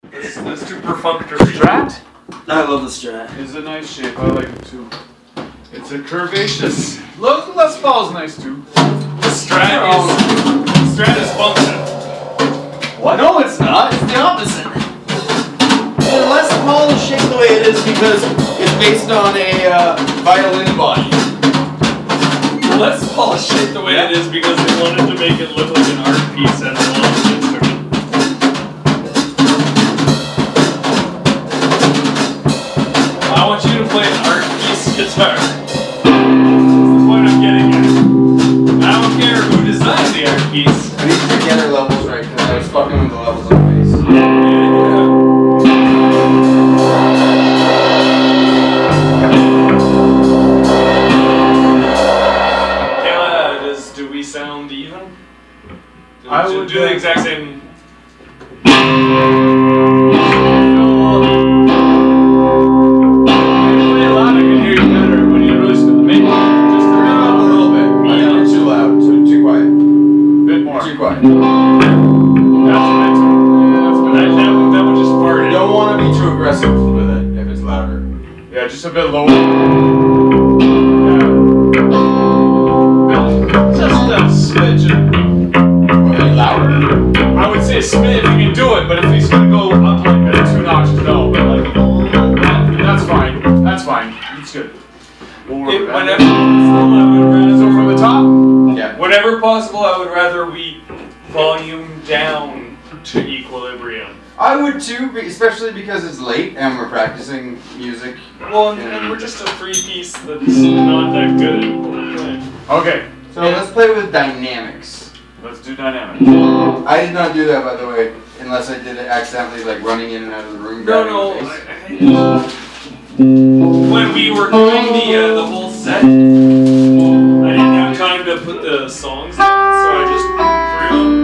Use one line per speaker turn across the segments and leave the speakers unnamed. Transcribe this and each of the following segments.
Let's do perfunctory.
Strat?
I love the Strat.
Is a nice shape. I like it too. It's a curvaceous. Les Paul's nice too.
The Strat is function.
What? No, it's not. It's the opposite. The Les Paul is shaped the way it is because it's based on a violin body.
The Les Paul is shaped the way it is because they wanted to make it look like an art piece as well as an instrument. I want you to play an art piece guitar. That's the point I'm getting at. I don't care who designed the art piece.
I need to get the other levels right because I was fucking with the levels on the bass.
Kayla, do we sound even? I would do the exact same.
Just a bit lower. Yeah. Just a smidge.
What, louder?
I would say a smidge if you can do it, but if he's gonna go up like 2 notches, no. But like, that's fine. That's fine. It's good. We'll work with that. So from the top?
Yeah.
Whenever possible, I would rather we volume down to equilibrium.
I would too, especially because it's late and we're practicing music.
Well, and we're just a 3-piece that's not that good at what we're playing.
Okay.
So let's play with dynamics.
Let's do dynamics.
I did not do that, by the way, unless I did it accidentally, like running in and out of the room.
No. When we were doing the whole set, I didn't have time to put the songs in, so I just threw them.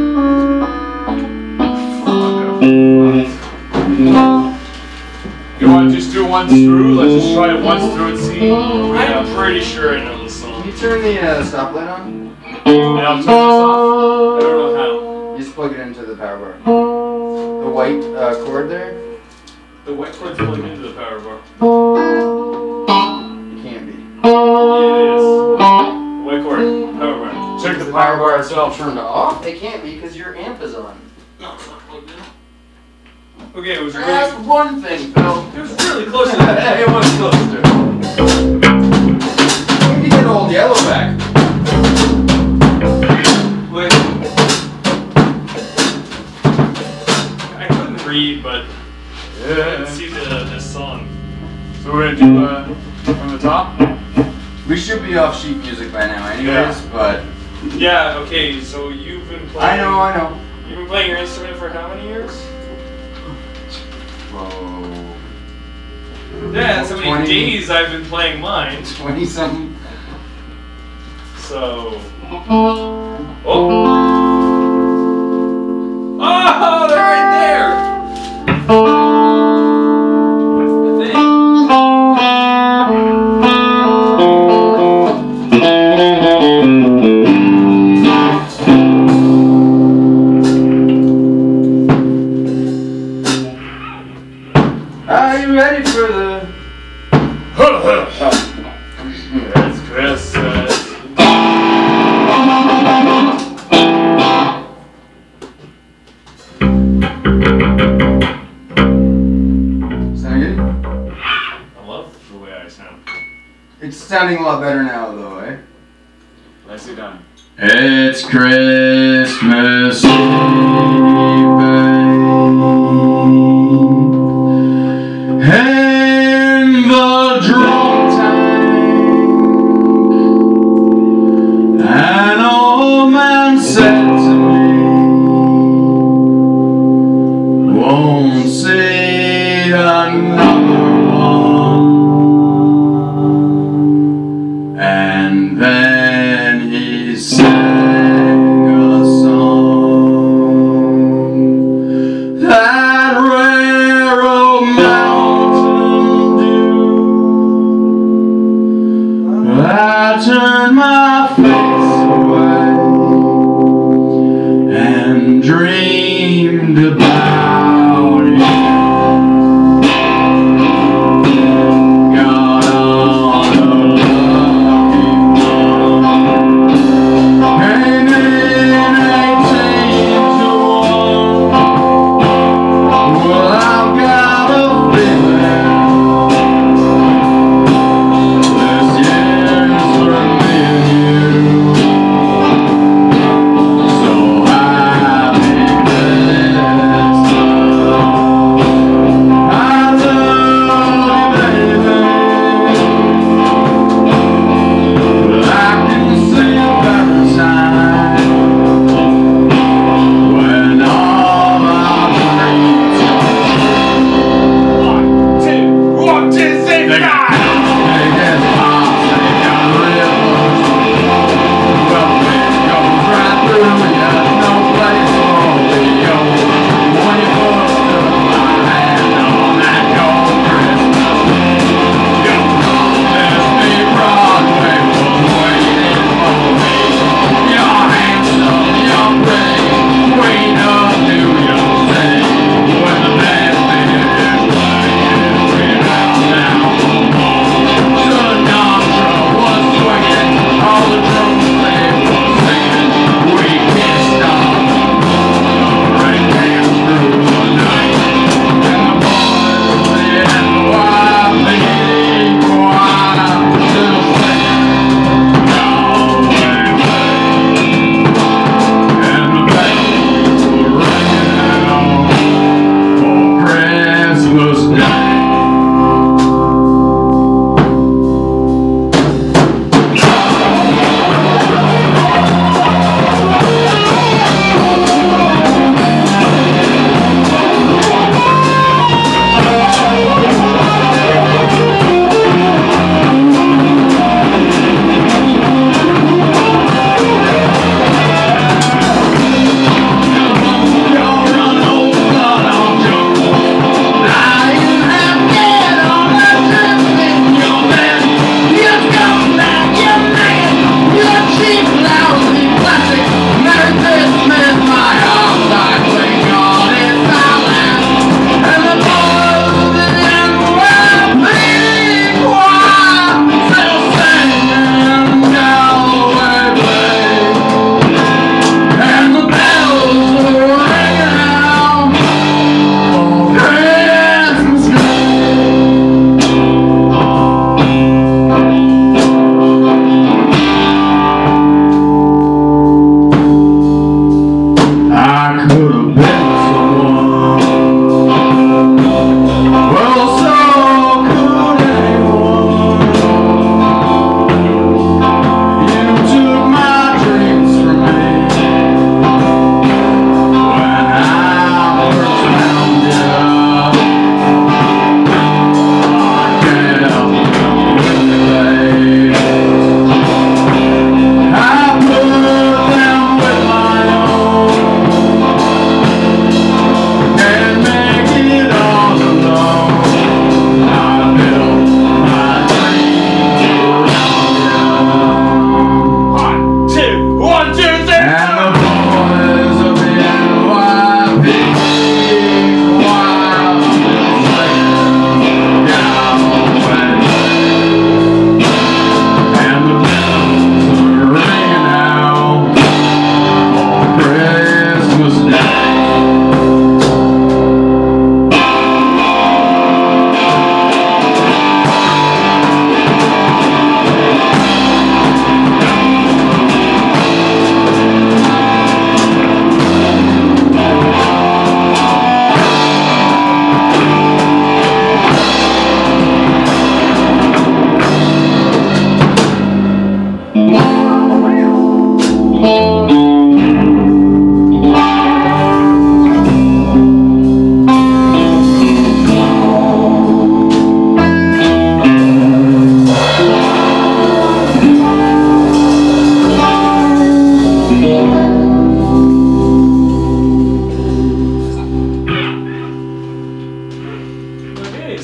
You want to just do one through? Let's just try it once through and see.
I'm pretty sure I know the song.
Can you turn the stoplight on?
And I'll turn this off.
I don't know how.
You just plug it into the power bar. The white cord there?
The white cord's plugged into the power bar.
It can't be.
Yeah, it is. White cord, power bar.
Check the power bar itself.
Turned off? It can't be because your amp is on.
No, it's not plugged in. Okay, it was
That's
really...
one thing, Phil.
It was really close to that.
It was close to it. We can get old Yellow back.
Wait. I couldn't read, but I didn't see the song.
So we're gonna do from the top?
We should be off sheet music by now anyways, but...
Yeah, okay, so you've been playing...
I know.
You've been playing your instrument for how many years?
Whoa.
Yeah, that's how many
20.
days I've been playing mine.
20-something.
So... Oh! Oh, they're right there!
Are you ready for the...
It's Christmas.
Sound good?
I love the way I sound.
It's sounding a lot better now though, eh?
Nicely done.
It's Christmas Eve, and the drum tank, an old man said to me, won't say another one, and then he sang a song, that rare old Mountain Dew. I turned my face away and dreamed about it.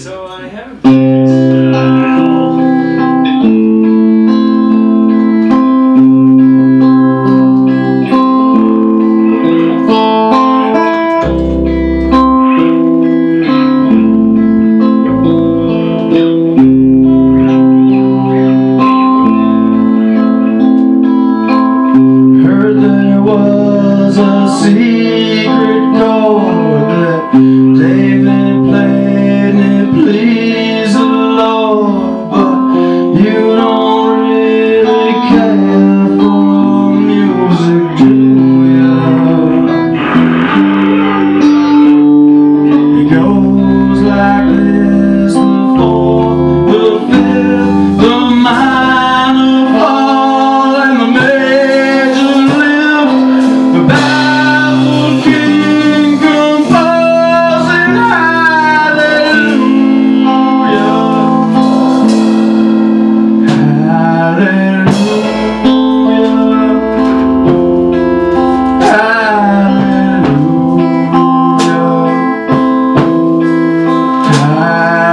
so I haven't played this at all.
Heard there was a secret chord that David played and it pleased the Lord, but you don't really care for music, do ya? It goes like this: the fourth, the fifth, the minor fall, and the major lift. The baffled king composing hallelujah, hallelujah, hallelujah.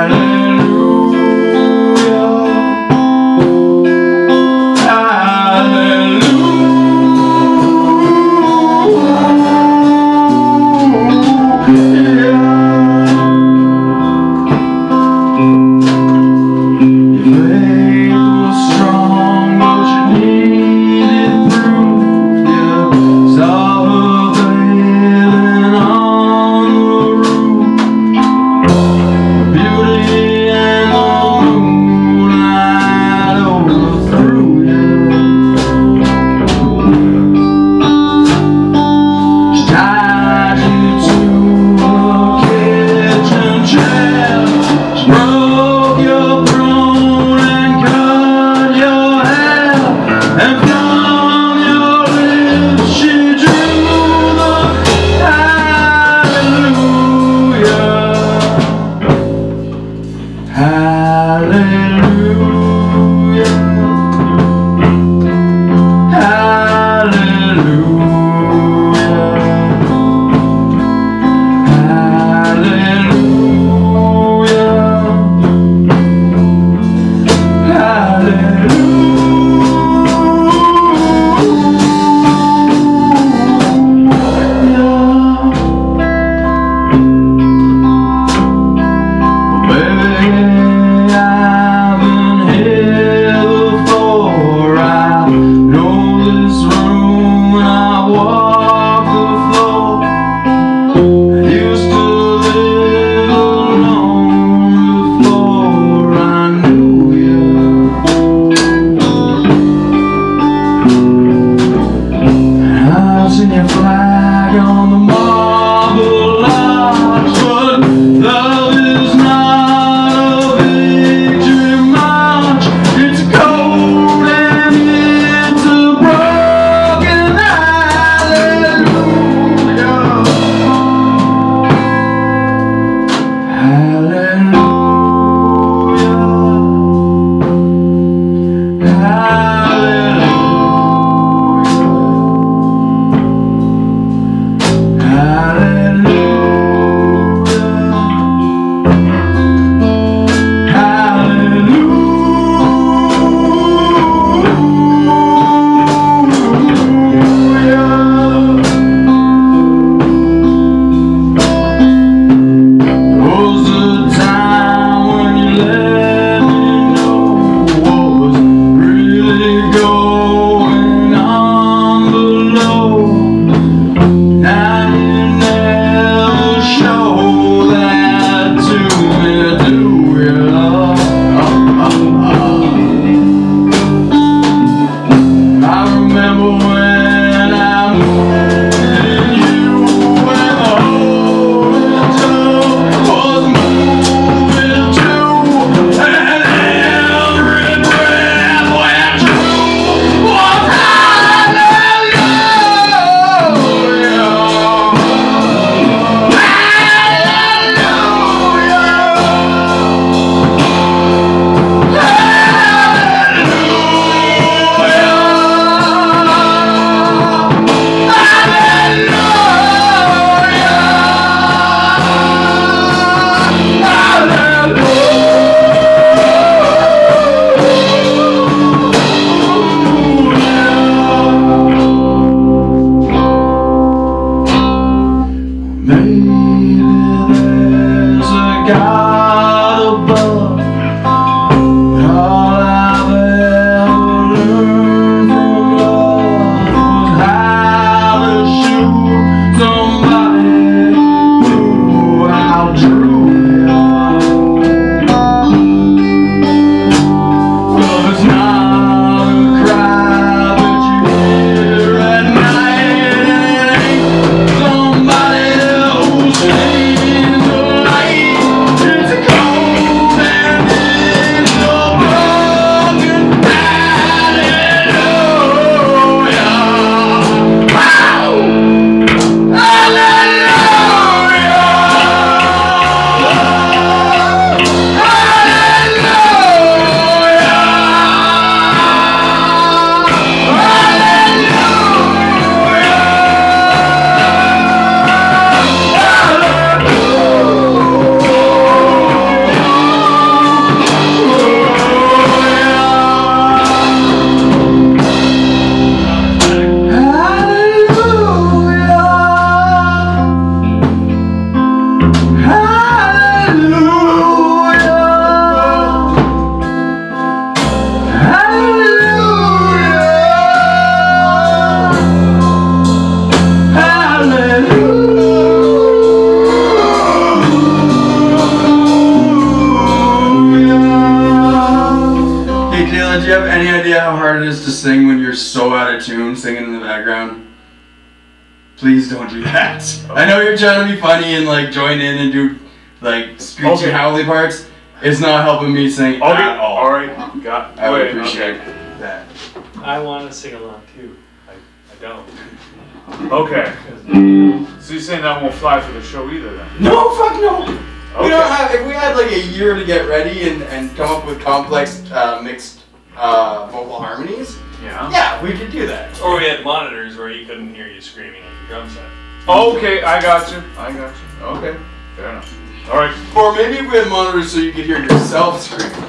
hard it is to sing when you're so out of tune, singing in the background? Please don't do that. I know you're trying to be funny and like join in and do like screechy howly parts. It's not helping me sing at all.
Alright,
I would appreciate that.
I want to sing along too. I don't.
Okay. So you're saying that won't fly for the show either then?
No, fuck no.
Okay.
We don't have. If we had like a year to get ready and come up with complex mixed vocal harmonies, yeah, we could do that.
Or we had monitors where he couldn't hear you screaming at the drum set.
Okay, I got you. Okay, fair enough. Alright.
Or maybe if we had monitors so you could hear yourself screaming.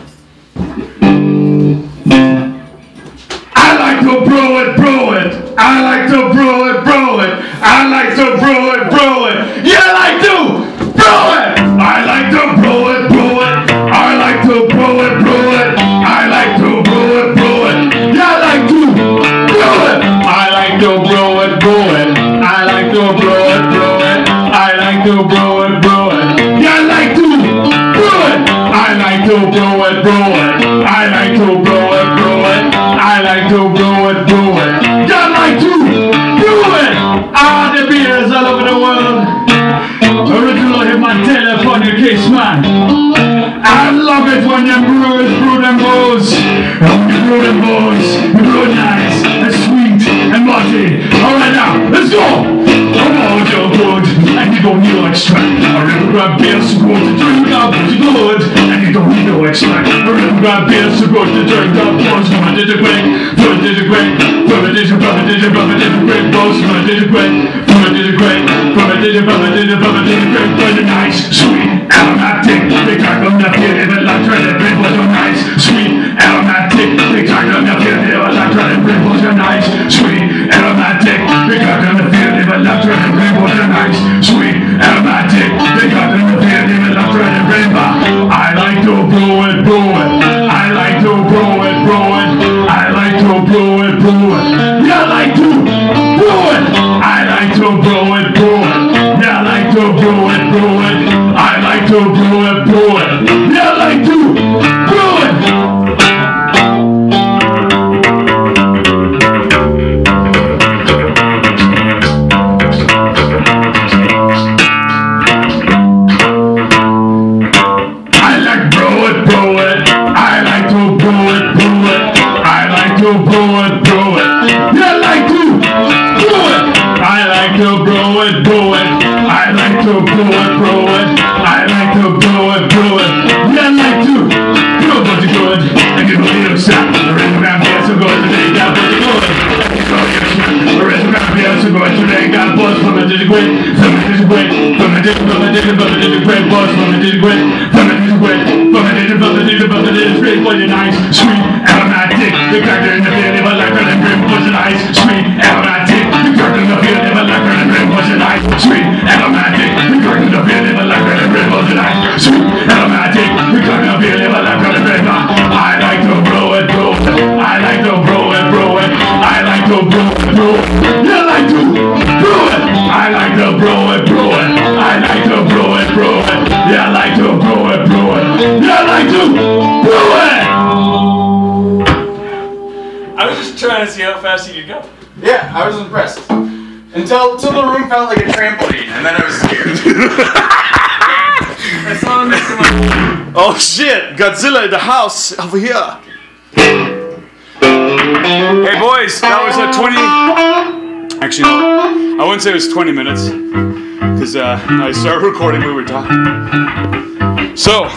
I like to brew it. I like to brew it. I like to brew it. You like to brew it. I like to brew it. I like to brew it. I like to brew it. You like to brew it. I like to brew it. I like to brew it. I like to brew it. You like to brew it. I like to brew it. I like to brew it. I like to brew it. You like to brew it. Ah, the beers all over the world. Original hit my telephone, your case man. I love it when you brew them bows. And when you brew them bows, you brew it nice and sweet and malty. Alright now, let's go. Come on, you're good. And you don't need no extract. A little grab beer so good to drink up was good. And you don't need no extract. A little grab beer so good to drink up was from a digit break. From a digit break. From a digit break. Both from a digit break. From a digit break. From a digit break. Was a nice, sweet, aromatic. They talk on the field, but like trying to bring was a nice, sweet, aromatic. They talk on the field, but like trying to bring was a nice, sweet, aromatic. They talk on the field, but like trying to bring was a nice, sweet, aromatic. They talk on the field, but like trying to bring. I like to brew it. I like to brew it. I like to brew it. You like to brew it. I like to brew it. You like to brew it. I like to brew it. You like to brew it. Nice, sweet, aromatic. The character in the field, never like her and brim was nice, sweet, aromatic. The character in the field, never like her and brim was nice, sweet, aromatic. The character in the field, never like her and brim was nice, sweet, aromatic. The character in the field, never like her and brim. I like to brew it. I like to brew it. I like to brew it. You like to brew it. I like to brew it. I like to brew it. You like to brew it. You like to brew it.
I was just trying to see how fast you could go.
Yeah, I was impressed. Until the room felt like a trampoline, and then I was scared.
I saw him next to my...
Oh shit, Godzilla in the house over here.
Hey boys, that was a 20... Actually no, I wouldn't say it was 20 minutes. Because I started recording when we were talking. So,